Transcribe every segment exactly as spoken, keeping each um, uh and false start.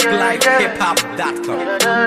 Like hip hop dot com.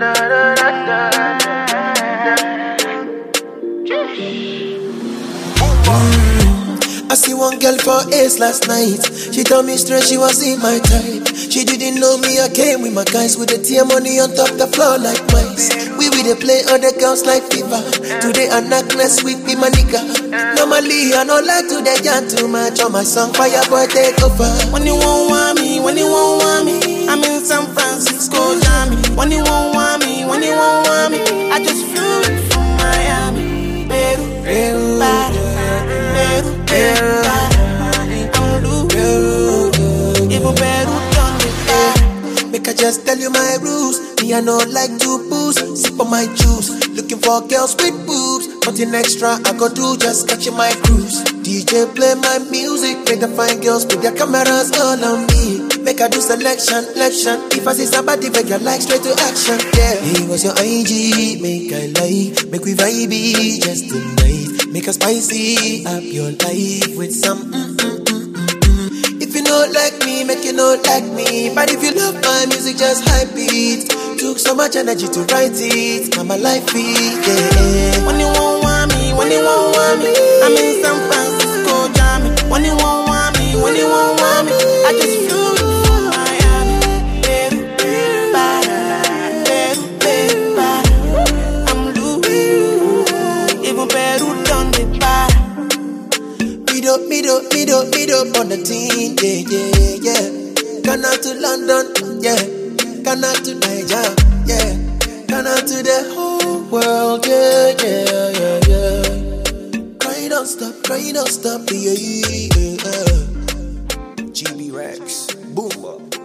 I see one girl for Ace last night. She told me straight she was in my type. She didn't know me, I came with my guys with the tear money on top the floor like mice. We with the play other girls like fever. Today I knock next week be my nigga. Normally I don't like to the jam too much on my song. Fire boy take over. When you won't want me, when you won't want me, I'm in San Francisco, Jammy. When you won't want me, when you won't want me, I just flew in from Miami. Peru, Peru, Peru, Peru, Peru. I'm Peru, even Peru done with that. Make I just tell you my rules. Me I don't like to booze. Sip on my juice. Looking for girls with boobs. Nothing extra I go do, just catching my cruise. D J play my music. Make the fine girls with their cameras all on me. Make I do selection, election. If I see somebody, make your like straight to action. Yeah. Hey, what's your I G? Make I like. Make we vibe just tonight. Make us spicy up your life with some mm, mm, mm, mm, mm. If you don't like me, make you not like me. But if you love my music, just hype it. Took so much energy to write it. Now my life is, yeah. When you won't want me, when you won't want me, I'm in San Francisco, Jammy. When you won't want me, when you won't want me, I just flew in from Miami. Peru, Peru, Peru, Peru. I'm Louis, even Peru done with bad. Meet up, meet up, meet up, meet up on the team, yeah, yeah, yeah. Gone out to London, yeah. Gone out to Nigeria, yeah. Gone out to the whole world, yeah, yeah, yeah, yeah. Cry don't stop, cry don't stop, yeah, yeah, yeah. G B Rex, boom.